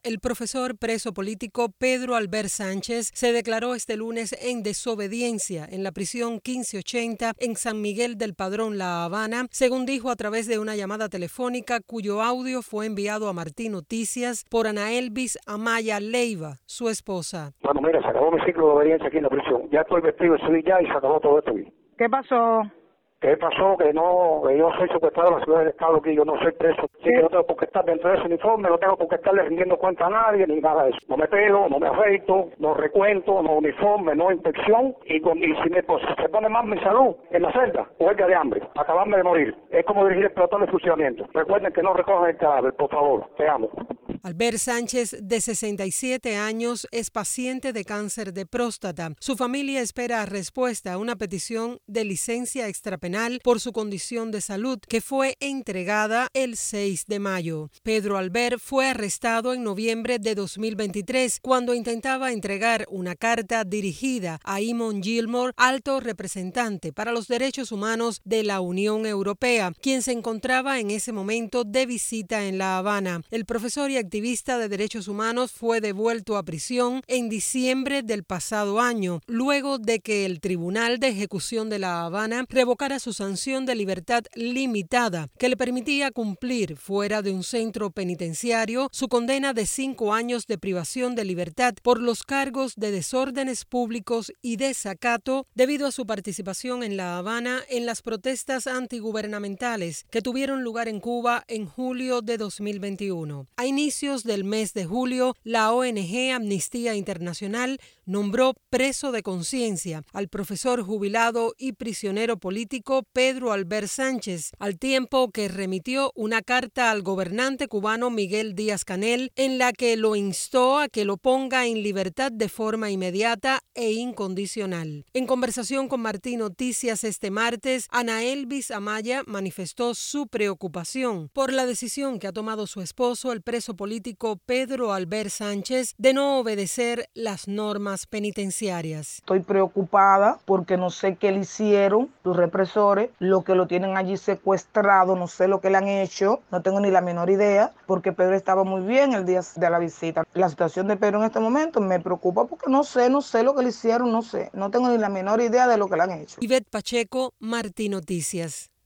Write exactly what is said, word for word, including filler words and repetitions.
El profesor preso político Pedro Albert Sánchez se declaró este lunes en desobediencia en la prisión quince ochenta en San Miguel del Padrón, La Habana, según dijo a través de una llamada telefónica cuyo audio fue enviado a Martín Noticias por Ana Elvis Amaya Leiva, su esposa. Bueno, mira, se acabó mi ciclo de obediencia aquí en la prisión. Ya estoy vestido de civil ya y se acabó todo esto aquí. ¿Qué pasó? ¿Qué pasó? Que no, que yo soy secuestrado en la ciudad del estado, que yo no soy preso. Sí, que no tengo por qué estar dentro de ese uniforme, no tengo por qué estarle rindiendo cuenta a nadie, ni nada de eso. No me pelo, no me afeito, no recuento, no uniforme, no inspección. Y, con, y si me, pues, se pone más mi salud en la celda, huelga de hambre, acabarme de morir. Es como dirigir el pelotón de fusilamiento. Recuerden que no recojan el cadáver, por favor. Te amo. Albert Sánchez, de sesenta y siete años, es paciente de cáncer de próstata. Su familia espera respuesta a una petición de licencia extrapenal por su condición de salud, que fue entregada el seis de mayo. Pedro Albert fue arrestado en noviembre de dos mil veintitrés cuando intentaba entregar una carta dirigida a Eamon Gilmore, alto representante para los derechos humanos de la Unión Europea, quien se encontraba en ese momento de visita en La Habana. El profesor y activista de derechos humanos fue devuelto a prisión en diciembre del pasado año, luego de que el Tribunal de Ejecución de La Habana revocara su sanción de libertad limitada, que le permitía cumplir fuera de un centro penitenciario su condena de cinco años de privación de libertad por los cargos de desórdenes públicos y desacato debido a su participación en La Habana en las protestas antigubernamentales que tuvieron lugar en Cuba en julio de dos mil veintiuno. A inicios del mes de julio, la O N G Amnistía Internacional nombró preso de conciencia al profesor jubilado y prisionero político Pedro Albert Sánchez, al tiempo que remitió una carta al gobernante cubano Miguel Díaz-Canel en la que lo instó a que lo ponga en libertad de forma inmediata e incondicional. En conversación con Martín Noticias este martes, Ana Elvis Amaya manifestó su preocupación por la decisión que ha tomado su esposo, el preso político Pedro Albert Sánchez, de no obedecer las normas penitenciarias. Estoy preocupada porque no sé qué le hicieron los represores, lo que lo tienen allí secuestrado, no sé lo que le han hecho, no tengo ni la menor idea, porque Pedro estaba muy bien el día de la visita. La situación de Pedro en este momento me preocupa porque no sé, no sé lo que le hicieron, no sé, no tengo ni la menor idea de lo que le han hecho. Ivette Pacheco, Martín Noticias.